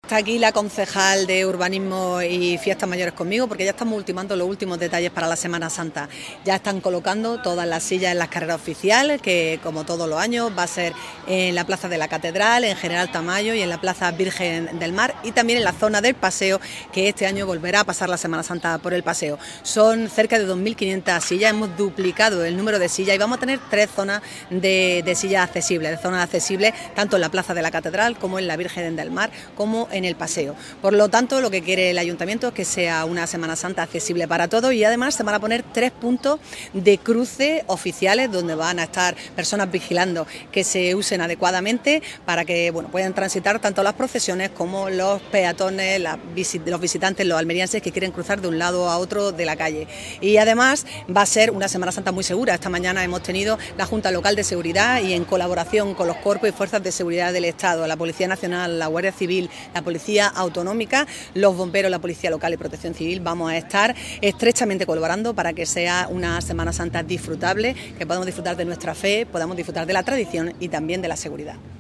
Está aquí la concejal de Urbanismo y Fiestas Mayores conmigo porque ya estamos ultimando los últimos detalles para la Semana Santa. Ya están colocando todas las sillas en las carreras oficiales, que como todos los años va a ser en la Plaza de la Catedral, en General Tamayo y en la Plaza Virgen del Mar, y también en la zona del paseo, que este año volverá a pasar la Semana Santa por el paseo. Son cerca de 2.500 sillas, hemos duplicado el número de sillas y vamos a tener 3 zonas de sillas accesibles, tanto en la Plaza de la Catedral como en la Virgen del Mar, como en el paseo. Por lo tanto, lo que quiere el Ayuntamiento es que sea una Semana Santa accesible para todos, y además se van a poner 3 puntos de cruce oficiales donde van a estar personas vigilando que se usen adecuadamente para que puedan transitar tanto las procesiones como los peatones, los visitantes, los almerienses que quieren cruzar de un lado a otro de la calle. Y además va a ser una Semana Santa muy segura. Esta mañana hemos tenido la Junta Local de Seguridad, y en colaboración con los cuerpos y fuerzas de seguridad del Estado, la Policía Nacional, la Guardia Civil, la Policía Autonómica, los bomberos, la Policía Local y Protección Civil, vamos a estar estrechamente colaborando para que sea una Semana Santa disfrutable, que podamos disfrutar de nuestra fe, podamos disfrutar de la tradición y también de la seguridad.